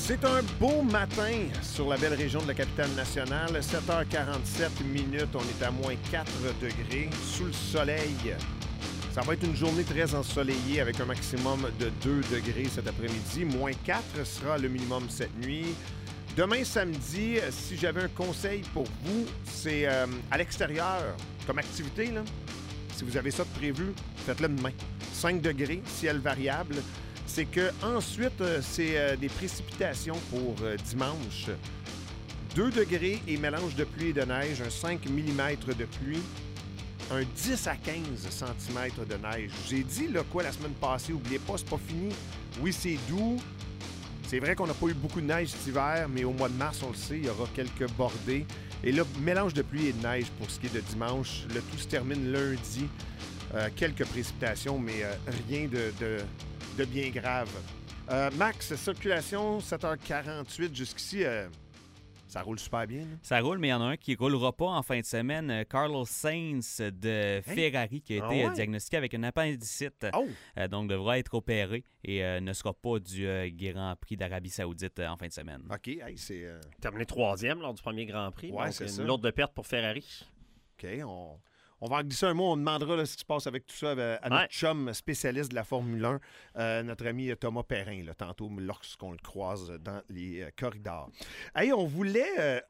C'est un beau matin sur la belle région de la capitale nationale. 7h47 minutes, on est à moins 4 degrés sous le soleil. Ça va être une journée très ensoleillée avec un maximum de 2 degrés cet après-midi. Moins 4 sera le minimum cette nuit. Demain, samedi, si j'avais un conseil pour vous, c'est à l'extérieur, comme activité, là, si vous avez ça de prévu, faites-le demain. 5 degrés, ciel variable. C'est que ensuite, c'est des précipitations pour dimanche. 2 degrés et mélange de pluie et de neige, un 5 mm de pluie, un 10 à 15 cm de neige. J'ai dit là quoi la semaine passée, n'oubliez pas, c'est pas fini. Oui, c'est doux. C'est vrai qu'on n'a pas eu beaucoup de neige cet hiver, mais au mois de mars, on le sait, il y aura quelques bordées. Et là, mélange de pluie et de neige pour ce qui est de dimanche. Le tout se termine lundi. Quelques précipitations, mais rien de bien grave. Max, circulation, 7h48 jusqu'ici, ça roule super bien. Là. Ça roule, mais il y en a un qui ne roulera pas en fin de semaine. Carlos Sainz de Ferrari qui a été diagnostiqué avec un appendicite. Donc devra être opéré et ne sera pas du Grand Prix d'Arabie Saoudite en fin de semaine. OK, hey, c'est... Terminé 3e lors du premier Grand Prix. Ouais, donc c'est une ça. lourde perte pour Ferrari. OK, on va en glisser un mot. On demandera là, ce qui se passe avec tout ça à notre chum spécialiste de la Formule 1, notre ami Thomas Perrin, là, tantôt, lorsqu'on le croise dans les corridors. Hey, on voulait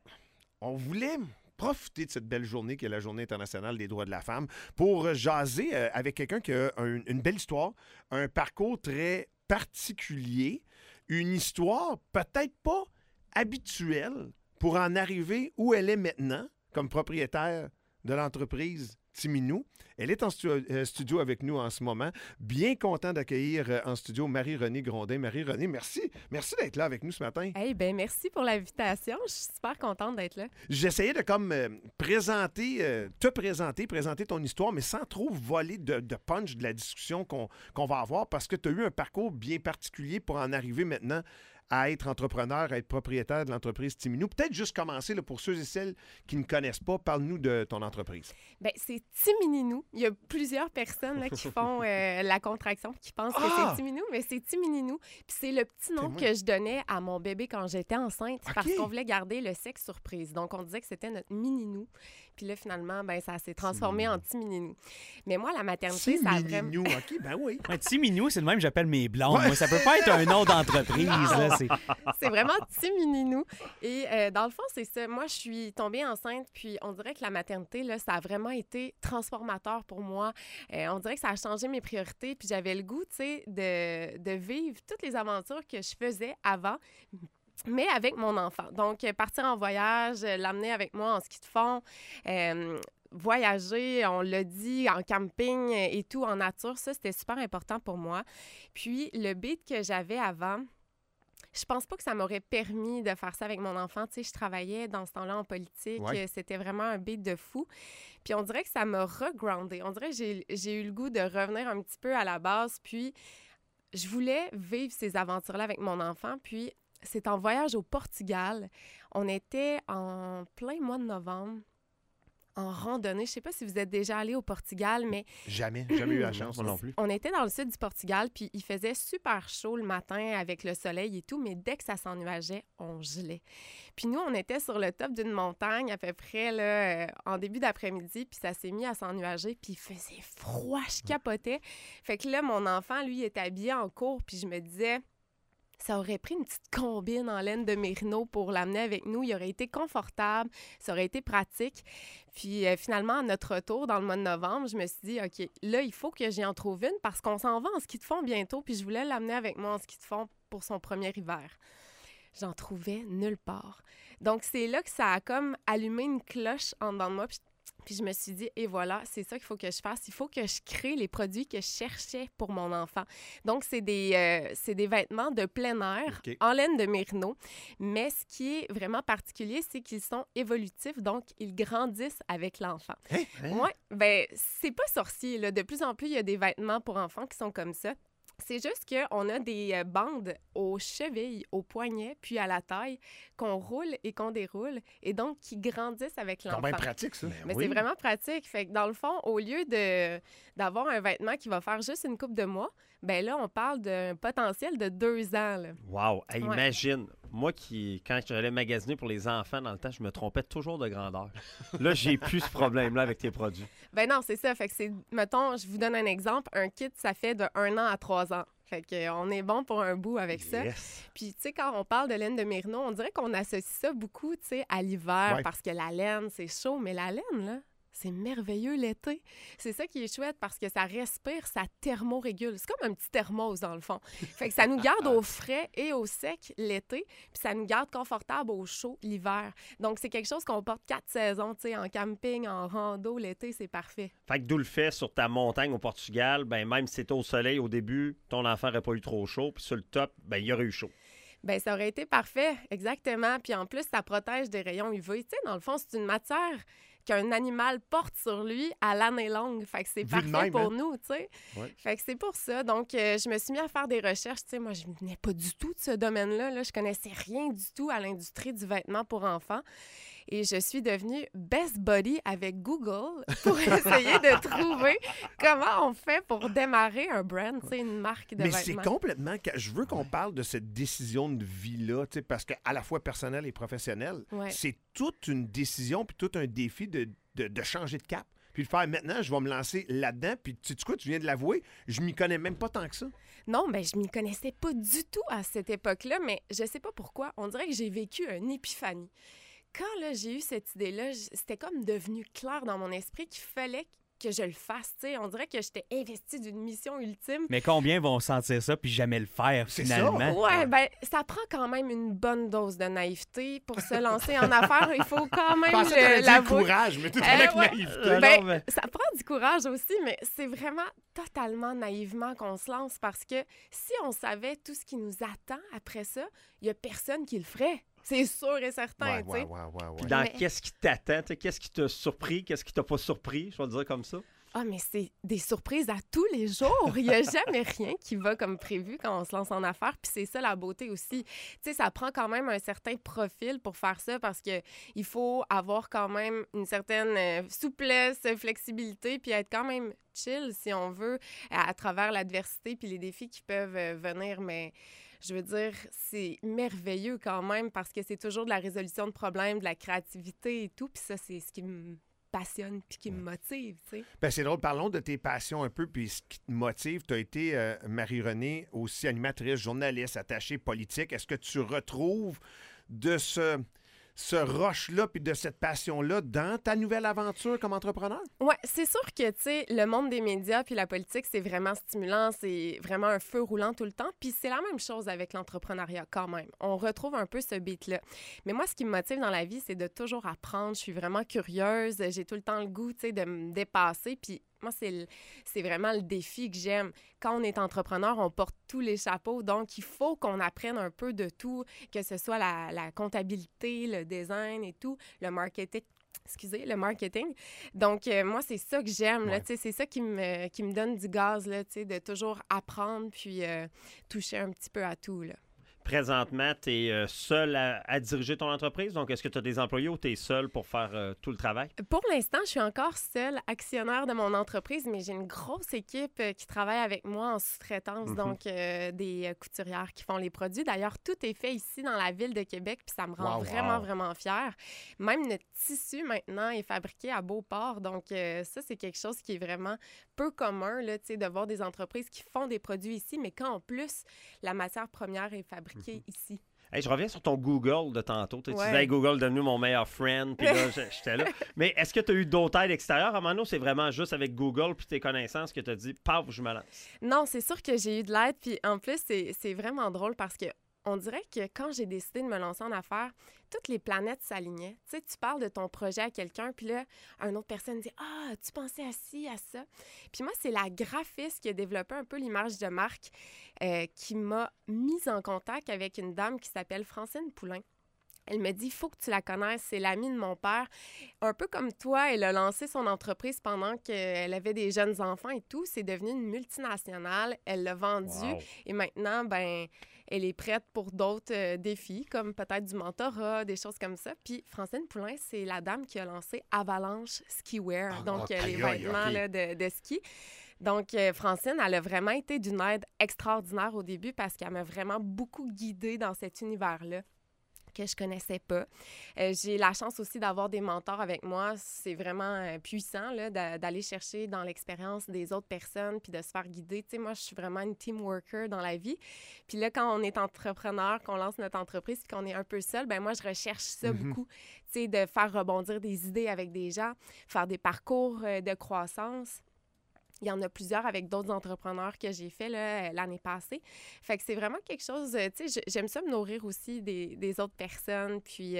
profiter de cette belle journée qui est la Journée internationale des droits de la femme pour jaser avec quelqu'un qui a une belle histoire, un parcours très particulier, une histoire peut-être pas habituelle pour en arriver où elle est maintenant comme propriétaire de l'entreprise Timinou. Elle est en studio avec nous en ce moment. Bien content d'accueillir en studio Marie-Renée Grondin. Marie-Renée, merci. Merci d'être là avec nous ce matin. Eh bien, merci pour l'invitation. Je suis super contente d'être là. J'essayais de comme présenter ton histoire, mais sans trop voler de punch de la discussion qu'on va avoir parce que tu as eu un parcours bien particulier pour en arriver maintenant à être entrepreneur, à être propriétaire de l'entreprise Timinou. Peut-être juste commencer là, pour ceux et celles qui ne connaissent pas. Parle-nous de ton entreprise. Bien, c'est Timinou. Il y a plusieurs personnes là, qui font la contraction, qui pensent que c'est Timinou, mais c'est Timinou. Puis c'est le petit nom que je donnais à mon bébé quand j'étais enceinte parce qu'on voulait garder le sexe surprise. Donc, on disait que c'était notre mininou. Puis là, finalement, ben, ça s'est transformé en Timinou. Mais moi, la maternité, ça a vraiment... Timinou, OK, ben oui. Timinou, c'est le même que j'appelle mes blondes. Moi, ça peut pas être un nom d'entreprise, là. C'est vraiment Timinou. Et dans le fond, c'est ça. Moi, je suis tombée enceinte, puis on dirait que la maternité, là, ça a vraiment été transformateur pour moi. On dirait que ça a changé mes priorités, puis j'avais le goût, tu sais, de vivre toutes les aventures que je faisais avant, mais avec mon enfant. Donc, partir en voyage, l'amener avec moi en ski de fond, voyager, on l'a dit, en camping et tout, en nature, ça, c'était super important pour moi. Puis, le beat que j'avais avant... Je pense pas que ça m'aurait permis de faire ça avec mon enfant. Tu sais, je travaillais dans ce temps-là en politique. Ouais. C'était vraiment un beat de fou. Puis on dirait que ça m'a regroundé. On dirait que j'ai eu le goût de revenir un petit peu à la base. Puis je voulais vivre ces aventures-là avec mon enfant. Puis c'est en voyage au Portugal. On était en plein mois de novembre. En randonnée. Je sais pas si vous êtes déjà allé au Portugal, mais... Jamais eu la chance, moi non plus. On était dans le sud du Portugal, puis il faisait super chaud le matin avec le soleil et tout, mais dès que ça s'ennuageait, on gelait. Puis nous, on était sur le top d'une montagne à peu près là, en début d'après-midi, puis ça s'est mis à s'ennuager, puis il faisait froid, je capotais. Fait que là, mon enfant, lui, il était habillé en court, puis je me disais... Ça aurait pris une petite combine en laine de mérino pour l'amener avec nous. Il aurait été confortable, ça aurait été pratique. Puis finalement, à notre retour dans le mois de novembre, je me suis dit, OK, là, il faut que j'y en trouve une parce qu'on s'en va en ski de fond bientôt. Puis je voulais l'amener avec moi en ski de fond pour son premier hiver. J'en trouvais nulle part. Donc, c'est là que ça a comme allumé une cloche en dedans de moi. Puis je me suis dit, et voilà, c'est ça qu'il faut que je fasse. Il faut que je crée les produits que je cherchais pour mon enfant. Donc, c'est des vêtements de plein air en laine de mérino. Mais ce qui est vraiment particulier, c'est qu'ils sont évolutifs. Donc, ils grandissent avec l'enfant. Oui, bien, c'est pas sorcier, là. De plus en plus, il y a des vêtements pour enfants qui sont comme ça. C'est juste qu'on a des bandes aux chevilles, aux poignets, puis à la taille, qu'on roule et qu'on déroule, et donc qui grandissent avec l'enfant. C'est quand même pratique, ça. Mais c'est vraiment pratique. Fait que dans le fond, au lieu d'avoir un vêtement qui va faire juste une couple de mois, ben là, on parle d'un potentiel de 2 ans. Là. Wow! Hey, imagine, Moi, quand j'allais magasiner pour les enfants dans le temps, je me trompais toujours de grandeur. Là, j'ai plus ce problème-là avec tes produits. Ben non, c'est ça. Fait que mettons, je vous donne un exemple. Un kit, ça fait de 1 an à 3 ans. Fait qu'on est bon pour un bout avec ça. Puis, tu sais, quand on parle de laine de mérino, on dirait qu'on associe ça beaucoup, tu sais, à l'hiver parce que la laine, c'est chaud. Mais la laine, là, c'est merveilleux l'été. C'est ça qui est chouette parce que ça respire, ça thermorégule. C'est comme un petit thermos dans le fond. Fait que ça nous garde au frais et au sec l'été, puis ça nous garde confortable au chaud l'hiver. Donc, c'est quelque chose qu'on porte 4 saisons, tu sais, en camping, en rando, l'été, c'est parfait. Fait que d'où le fait sur ta montagne au Portugal, ben même si c'était au soleil au début, ton enfant n'aurait pas eu trop chaud, puis sur le top, ben il aurait eu chaud. Bien, ça aurait été parfait, exactement. Puis en plus, ça protège des rayons UV. Tu sais, dans le fond, c'est une matière qu'un animal porte sur lui à l'année longue. Fait que c'est parfait pour nous, tu sais. Ouais. Fait que c'est pour ça. Donc, je me suis mis à faire des recherches. Tu sais, moi, je ne venais pas du tout de ce domaine-là. Là. Je connaissais rien du tout à l'industrie du vêtement pour enfants. Et je suis devenue best buddy avec Google pour essayer de trouver comment on fait pour démarrer un brand, tu sais, une marque de vêtements. Mais c'est complètement... Je veux qu'on parle de cette décision de vie-là, tu sais, parce qu'à la fois personnelle et professionnelle, c'est toute une décision puis tout un défi de changer de cap. Puis de faire maintenant, je vais me lancer là-dedans. Puis tu sais quoi, tu viens de l'avouer, je m'y connais même pas tant que ça. Non, bien, je m'y connaissais pas du tout à cette époque-là, mais je sais pas pourquoi. On dirait que j'ai vécu une épiphanie. Quand là, j'ai eu cette idée-là, c'était comme devenu clair dans mon esprit qu'il fallait que je le fasse. T'sais. On dirait que j'étais investie d'une mission ultime. Mais combien vont sentir ça puis jamais le faire, finalement? Ça? Ouais, ben ça prend quand même une bonne dose de naïveté pour se lancer en affaires. Il faut quand même l'avouer. Du courage, mais tout avec naïveté. Ben, ça prend du courage aussi, mais c'est vraiment totalement naïvement qu'on se lance parce que si on savait tout ce qui nous attend après ça, il n'y a personne qui le ferait. C'est sûr et certain, tu sais. Puis dans qu'est-ce qui t'attend? Qu'est-ce qui t'a surpris? Qu'est-ce qui t'a pas surpris? Je vais le dire comme ça. Ah, mais c'est des surprises à tous les jours. Il n'y a jamais rien qui va comme prévu quand on se lance en affaires. Puis c'est ça la beauté aussi. Tu sais, ça prend quand même un certain profil pour faire ça parce qu'il faut avoir quand même une certaine souplesse, flexibilité, puis être quand même chill, si on veut, à travers l'adversité puis les défis qui peuvent venir. Mais je veux dire, c'est merveilleux quand même parce que c'est toujours de la résolution de problèmes, de la créativité et tout. Puis ça, c'est ce qui me passionne puis qui me motive, tu sais. Bien, c'est drôle. Parlons de tes passions un peu puis ce qui te motive. Tu as été, Marie-Renée, aussi animatrice, journaliste, attachée politique. Est-ce que tu retrouves de ce rush-là puis de cette passion-là dans ta nouvelle aventure comme entrepreneur? Oui, c'est sûr que, tu sais, le monde des médias puis la politique, c'est vraiment stimulant, c'est vraiment un feu roulant tout le temps. Puis c'est la même chose avec l'entrepreneuriat quand même. On retrouve un peu ce beat-là. Mais moi, ce qui me motive dans la vie, c'est de toujours apprendre. Je suis vraiment curieuse. J'ai tout le temps le goût, tu sais, de me dépasser. Puis moi, c'est vraiment le défi que j'aime. Quand on est entrepreneur, on porte tous les chapeaux. Donc, il faut qu'on apprenne un peu de tout, que ce soit la comptabilité, le design et tout, le marketing. Donc, moi, c'est ça que j'aime. Là, c'est ça qui me donne du gaz, là, de toujours apprendre puis toucher un petit peu à tout, là. Présentement, tu es seul à diriger ton entreprise. Donc, est-ce que tu as des employés ou tu es seul pour faire tout le travail? Pour l'instant, je suis encore seule actionnaire de mon entreprise, mais j'ai une grosse équipe qui travaille avec moi en sous-traitance, donc des couturières qui font les produits. D'ailleurs, tout est fait ici dans la ville de Québec, puis ça me rend vraiment fière. Même notre tissu, maintenant, est fabriqué à Beauport. Donc, ça, c'est quelque chose qui est vraiment peu commun, là, de voir des entreprises qui font des produits ici, mais qu'en plus, la matière première est fabriquée ici. Hey, je reviens sur ton Google de tantôt. Tu disais, hey, Google, devenu mon meilleur friend. Puis là, j'étais là. Mais est-ce que tu as eu d'autres aides extérieures? À Mano, c'est vraiment juste avec Google puis tes connaissances que tu as dit, paf, je me lance. Non, c'est sûr que j'ai eu de l'aide. Puis en plus, c'est vraiment drôle parce que on dirait que quand j'ai décidé de me lancer en affaires, toutes les planètes s'alignaient. Tu sais, tu parles de ton projet à quelqu'un, puis là, une autre personne dit « Ah, tu pensais à ci, à ça? » Puis moi, c'est la graphiste qui a développé un peu l'image de marque qui m'a mise en contact avec une dame qui s'appelle Francine Poulain. Elle me dit, il faut que tu la connaisses, c'est l'amie de mon père. Un peu comme toi, elle a lancé son entreprise pendant qu'elle avait des jeunes enfants et tout. C'est devenu une multinationale. Elle l'a vendue et maintenant, ben, elle est prête pour d'autres défis, comme peut-être du mentorat, des choses comme ça. Puis Francine Poulain, c'est la dame qui a lancé Avalanche Skiwear, donc les vêtements là, de ski. Donc, Francine, elle a vraiment été d'une aide extraordinaire au début parce qu'elle m'a vraiment beaucoup guidée dans cet univers-là. que je connaissais pas. J'ai la chance aussi d'avoir des mentors avec moi. C'est vraiment puissant là, d'aller chercher dans l'expérience des autres personnes puis de se faire guider. Tu sais, moi, je suis vraiment une team worker dans la vie. Puis là, quand on est entrepreneur, qu'on lance notre entreprise puis qu'on est un peu seul, ben moi, je recherche ça beaucoup. Tu sais, de faire rebondir des idées avec des gens, faire des parcours de croissance. Il y en a plusieurs avec d'autres entrepreneurs que j'ai fait là, l'année passée. Fait que c'est vraiment quelque chose, tu sais, j'aime ça me nourrir aussi des autres personnes, puis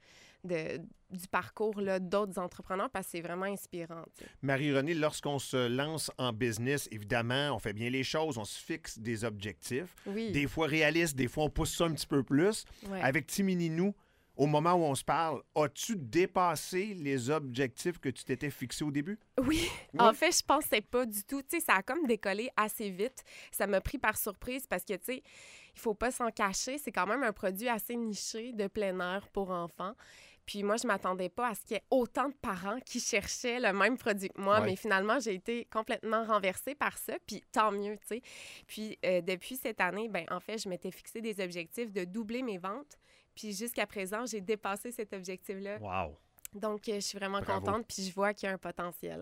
du parcours là, d'autres entrepreneurs parce que c'est vraiment inspirant. T'sais. Marie-Renée, lorsqu'on se lance en business, évidemment, on fait bien les choses, on se fixe des objectifs. Oui. Des fois réalistes, des fois on pousse ça un petit peu plus. Ouais. Avec Timininou, au moment où on se parle, as-tu dépassé les objectifs que tu t'étais fixés au début? Oui. En fait, je pensais pas du tout. Tu sais, ça a comme décollé assez vite. Ça m'a pris par surprise parce que, tu sais, il faut pas s'en cacher. C'est quand même un produit assez niché de plein air pour enfants. Puis moi, je m'attendais pas à ce qu'il y ait autant de parents qui cherchaient le même produit que moi. Mais finalement, j'ai été complètement renversée par ça. Puis tant mieux, tu sais. Puis depuis cette année, ben en fait, je m'étais fixé des objectifs de doubler mes ventes. Puis jusqu'à présent, j'ai dépassé cet objectif-là. Wow! Donc, je suis vraiment contente, puis je vois qu'il y a un potentiel.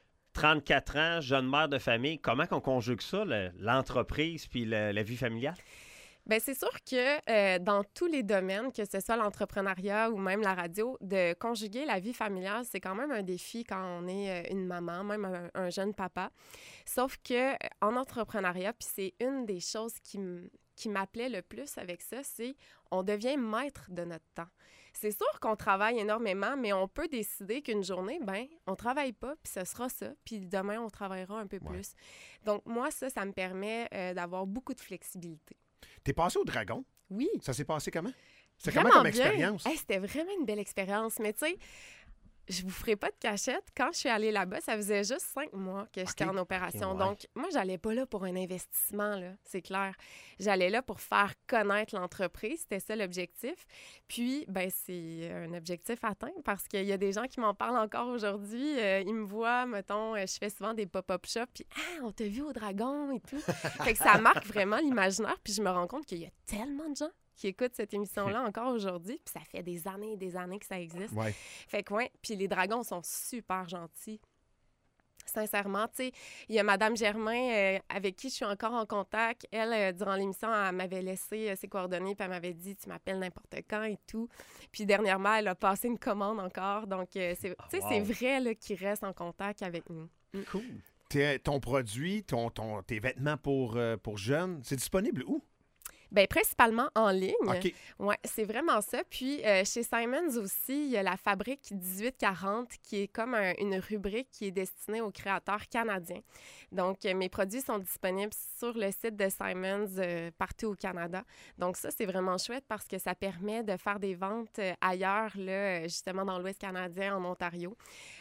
34 ans, jeune mère de famille, comment on conjugue ça, l'entreprise puis la vie familiale? Bien, c'est sûr que dans tous les domaines, que ce soit l'entrepreneuriat ou même la radio, de conjuguer la vie familiale, c'est quand même un défi quand on est une maman, même un jeune papa. Sauf que en entrepreneuriat, puis c'est une des choses qui m'appelait le plus avec ça, c'est on devient maître de notre temps. C'est sûr qu'on travaille énormément, mais on peut décider qu'une journée, ben on travaille pas, puis ce sera ça, puis demain, on travaillera un peu plus. Donc moi, ça me permet d'avoir beaucoup de flexibilité. T'es passé au Dragon? Oui. Ça s'est passé comment? C'était vraiment comment comme bien. expérience? Hey, c'était vraiment une belle expérience, mais tu sais, je vous ferai pas de cachette. Quand je suis allée là-bas, ça faisait juste 5 mois que j'étais en opération. Ouais. Donc, moi, j'allais pas là pour un investissement, là, c'est clair. J'allais là pour faire connaître l'entreprise. C'était ça l'objectif. Puis, ben c'est un objectif atteint parce qu'il y a des gens qui m'en parlent encore aujourd'hui. Ils me voient, mettons, je fais souvent des pop-up shops, puis « Ah, on t'a vu au Dragon et tout. » Fait que ça marque vraiment l'imaginaire. Puis je me rends compte qu'il y a tellement de gens qui écoutent cette émission-là encore aujourd'hui, puis ça fait des années et des années que ça existe. Ouais. Fait que puis les dragons sont super gentils. Sincèrement, tu sais, il y a Madame Germain avec qui je suis encore en contact. Elle, durant l'émission, elle m'avait laissé ses coordonnées puis elle m'avait dit « Tu m'appelles n'importe quand et tout. » Puis dernièrement, elle a passé une commande encore. Donc, c'est vrai là, qu'ils restent en contact avec nous. Cool. Ton produit, tes vêtements pour jeunes, c'est disponible où? Bien, principalement en ligne. OK. Oui, c'est vraiment ça. Puis, chez Simons aussi, il y a la Fabrique 1840 qui est comme une rubrique qui est destinée aux créateurs canadiens. Donc, mes produits sont disponibles sur le site de Simons partout au Canada. Donc, ça, c'est vraiment chouette parce que ça permet de faire des ventes ailleurs, là, justement dans l'Ouest canadien, en Ontario.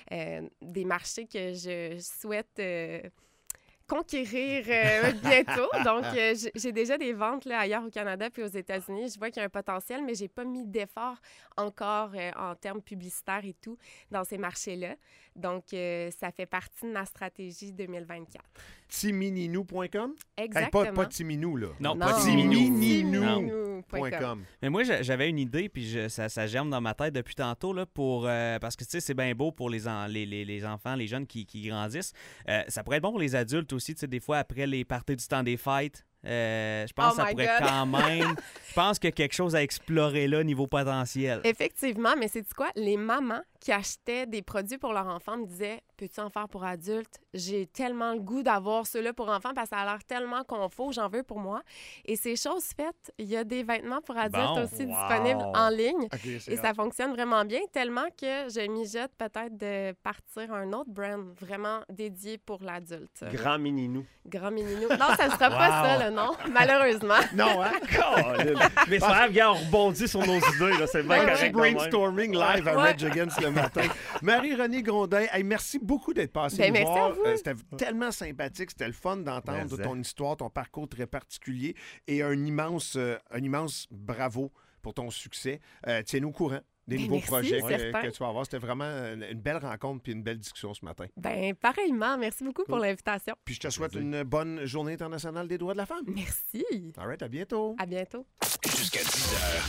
Des marchés que je souhaite conquérir bientôt. Donc, j'ai déjà des ventes là, ailleurs au Canada puis aux États-Unis. Je vois qu'il y a un potentiel, mais j'ai pas mis d'effort encore en termes publicitaires et tout dans ces marchés-là. Donc, ça fait partie de ma stratégie 2024. Timininou.com? Exactement. Pas Timinou, là. Non, pas Timininou.com. Mais moi, j'avais une idée, puis ça germe dans ma tête depuis tantôt, là, parce que, tu sais, c'est bien beau pour les enfants, les jeunes qui grandissent. Ça pourrait être bon pour les adultes aussi, tu sais, des fois, après les parties du temps des fêtes. Je pense que ça pourrait quand même... Je pense qu'il y a quelque chose à explorer là, niveau potentiel. Effectivement, mais c'est quoi? Les mamans qui achetaient des produits pour leurs enfants me disaient « Peux-tu en faire pour adultes? J'ai tellement le goût d'avoir ceux-là pour enfants parce que ça a l'air tellement confort, j'en veux pour moi. » Et ces choses faites, il y a des vêtements pour adultes aussi disponibles en ligne. Okay, et ça fonctionne vraiment bien, tellement que je mijote peut-être de partir un autre brand vraiment dédié pour l'adulte. Grand Mininou. Grand Mininou. Non, ça ne sera pas ça, le nom, malheureusement. Non, hein? Mais c'est vrai, on rebondit sur nos idées, là, c'est bien correct. Brainstorming live à Red Against le matin. Marie-Renée Grondin, merci beaucoup d'être passée nous voir. C'était tellement sympathique, c'était le fun d'entendre ton histoire, ton parcours très particulier et un immense bravo pour ton succès. Tiens-nous au courant des nouveaux projets que tu vas avoir. C'était vraiment une belle rencontre puis une belle discussion ce matin. Bien, pareillement. Merci beaucoup pour l'invitation. Puis je te souhaite une bonne journée internationale des droits de la femme. Merci. All right, à bientôt. À bientôt.